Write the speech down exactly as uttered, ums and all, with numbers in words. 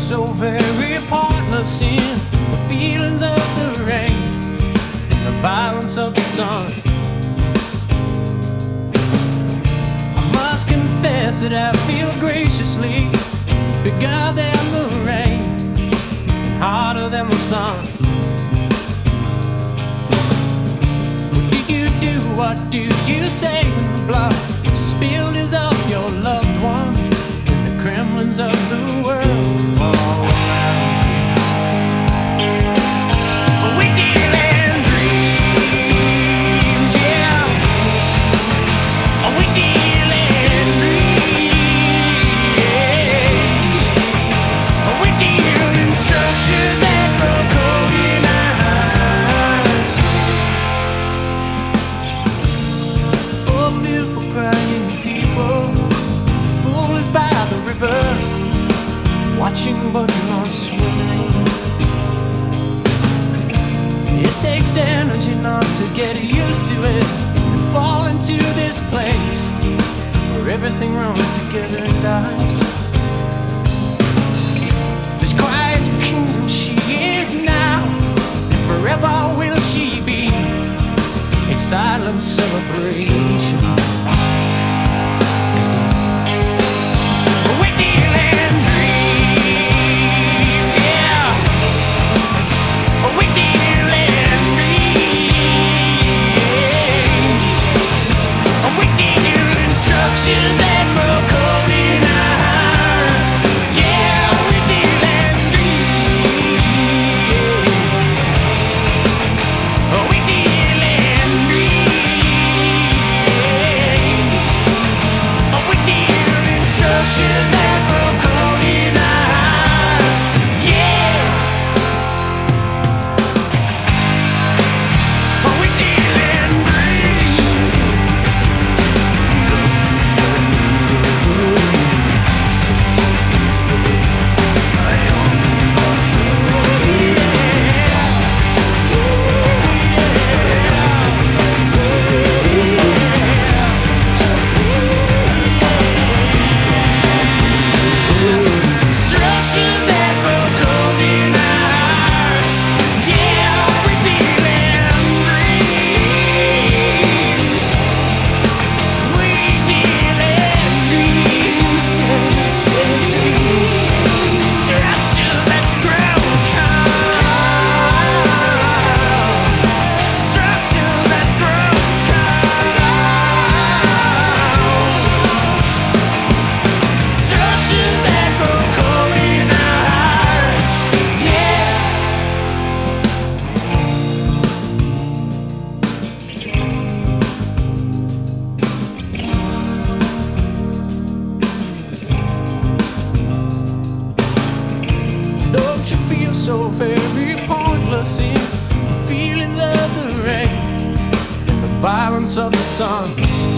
so very partless in the feelings of the rain and the violence of the sun. I must confess that I feel graciously bigger than the rain and harder than the sun. What do you do? What do you say when the blood spilled is of your loved one and the Kremlins of the world fall around? We deal in dreams, yeah. We deal in dreams. We deal in structures that grow cold in our eyes. Oh, fearful crying people, foolish by the river, watching but not swimming. It takes energy not to get used to it and fall into this place where everything runs together and dies. This quiet kingdom she is now, and forever will she be a silent celebration. We deal in dreams, yeah. We deal in dreams. We deal in structures that grow cold in our hearts. Yeah, we deal in dreams. We deal in dreams. We deal in structures that grow cold in our hearts. Yeah. We deal in dreams. Structures that grow cold in our hearts. Yeah, we deal in dreams. We deal in dreams. Structures that grow cold. Structures that grow cold. Structures that grow cold in our hearts. Yeah. Don't you feel so very pointless in the feelings of the rain and the violence of the sun?